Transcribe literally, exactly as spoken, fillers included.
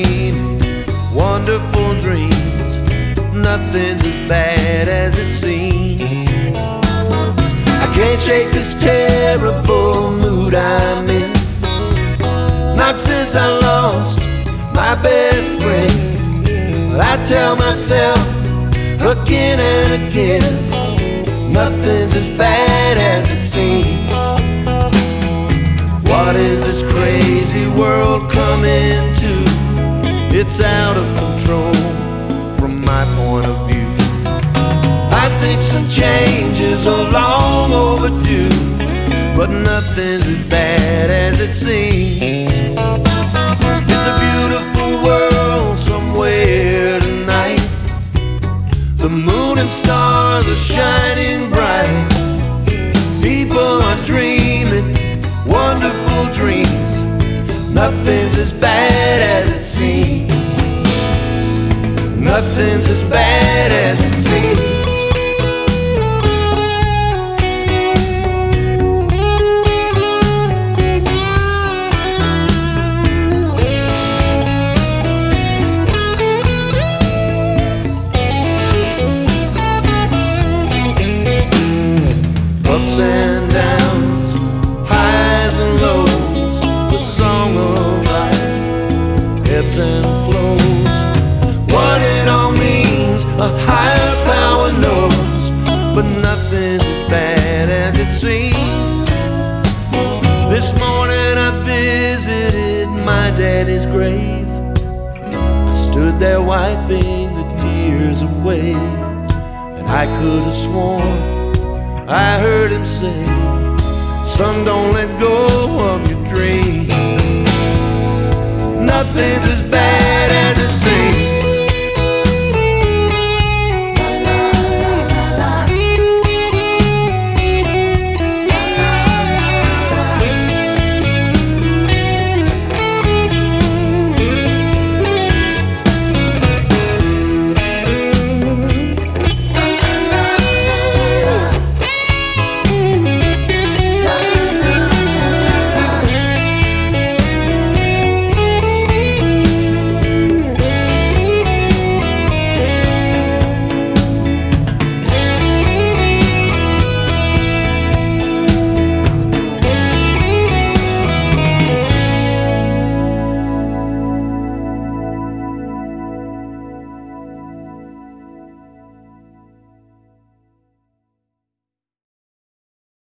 dreaming wonderful dreams. Nothing's as bad as it seems. I can't shake this terrible mood I'm in, not since I lost my best friend. I tell myself again and again, nothing's as bad as it seems. What is this crazy world coming to? It's out of control from my point of view. I think some changes are long overdue, but nothing's as bad as it seems. It's a beautiful world somewhere tonight. The moon and stars are shining bright. People are dreaming wonderful dreams. Nothing's as bad as it seems. Nothing's as bad as it seems. Ups and downs, highs and lows, the song of life, ebbs and flows. What it all means, a higher power knows, but nothing's as bad as it seems. This morning I visited my daddy's grave. I stood there wiping the tears away, and I could have sworn I heard him say, son, don't let go of your dreams. Nothing's as bad